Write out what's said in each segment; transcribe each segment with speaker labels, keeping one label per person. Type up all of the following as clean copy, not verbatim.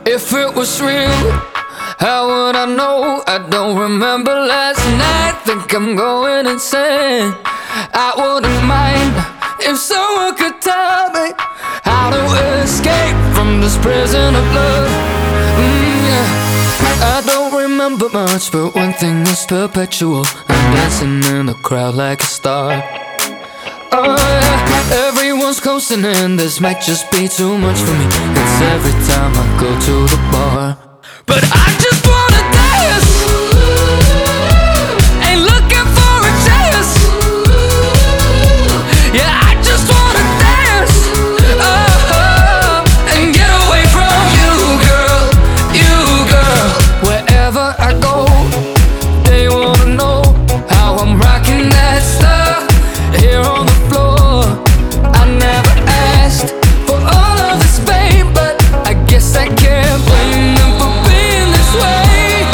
Speaker 1: If it was real, how would I know? I don't remember last night. Think I'm going insane. I wouldn't mind if someone could tell me how to escape from this prison of love. Yeah. I don't remember much, but one thing is perpetual. I'm dancing in the crowd like a star. Oh yeah, everyone's closing in. This might just be too much for me. It's every time I go to the bar. But I just wanna dance. Ain't looking for a chance. Yeah, I just wanna dance. Oh, and get away from you, girl. You, girl. Wherever I go, they wanna know how I'm rocking that stuff. Here on the floor, I never asked for all of this fame, but I guess I can't blame them for being this way.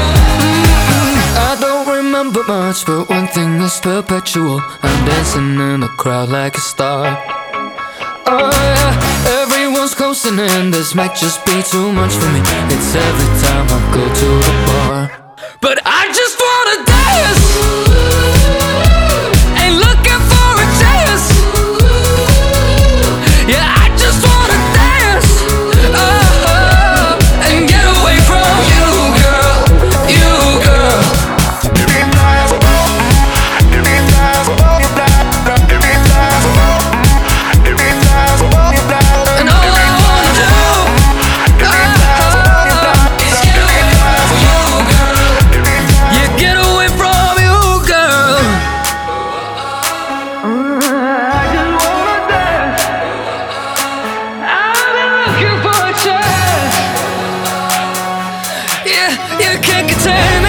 Speaker 1: I don't remember much, but one thing is perpetual. I'm dancing in the crowd like a star. Oh yeah, everyone's closing in. This might just be too much for me. It's every time I go to the bar. But I just wanna dance. Ain't looking for a chance. Yeah, I just wanna dance. Oh, and get away from you, girl. You, girl. And all I wanna do is get away from you, girl. Yeah, get away from you, girl. I just wanna dance. I've been looking for a chance. Yeah, you can't contain me.